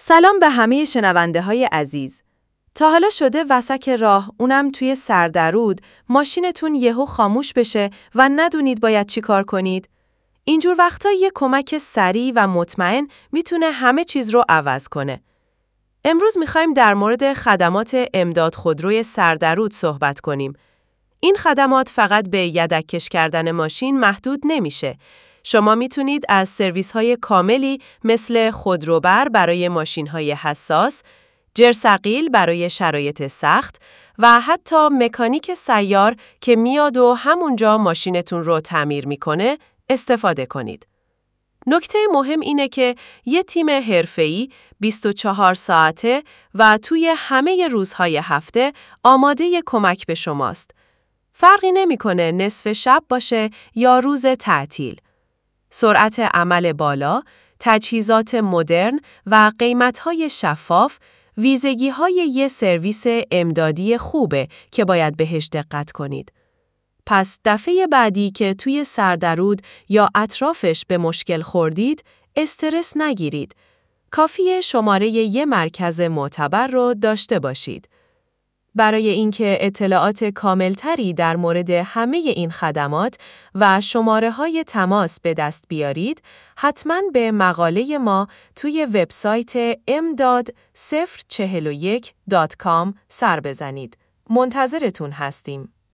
سلام به همه شنونده های عزیز. تا حالا شده وسط راه، اونم توی سردرود، ماشینتون یهو خاموش بشه و ندونید باید چی کار کنید؟ اینجور وقتا یه کمک سریع و مطمئن میتونه همه چیز رو عوض کنه. امروز میخوایم در مورد خدمات امداد خودروی سردرود صحبت کنیم. این خدمات فقط به یدک‌کش کردن ماشین محدود نمیشه. شما میتونید از سرویس‌های کاملی مثل خودروبر برای ماشین‌های حساس، جرثقیل برای شرایط سخت و حتی مکانیک سیار که میاد و همونجا ماشینتون رو تعمیر میکنه استفاده کنید. نکته مهم اینه که یه تیم حرفه‌ای 24 ساعته و توی همه روزهای هفته آماده کمک به شماست. فرقی نمیکنه نصف شب باشه یا روز تعطیل. سرعت عمل بالا، تجهیزات مدرن و قیمت‌های شفاف ویژگی‌های یه سرویس امدادی خوبه که باید بهش دقت کنید. پس دفعه بعدی که توی سردرود یا اطرافش به مشکل خوردید، استرس نگیرید. کافیه شماره یه مرکز معتبر رو داشته باشید. برای اینکه اطلاعات کاملتری در مورد همه این خدمات و شماره‌های تماس به دست بیارید، حتماً به مقاله ما توی وبسایت m.041.com سر بزنید. منتظرتون هستیم.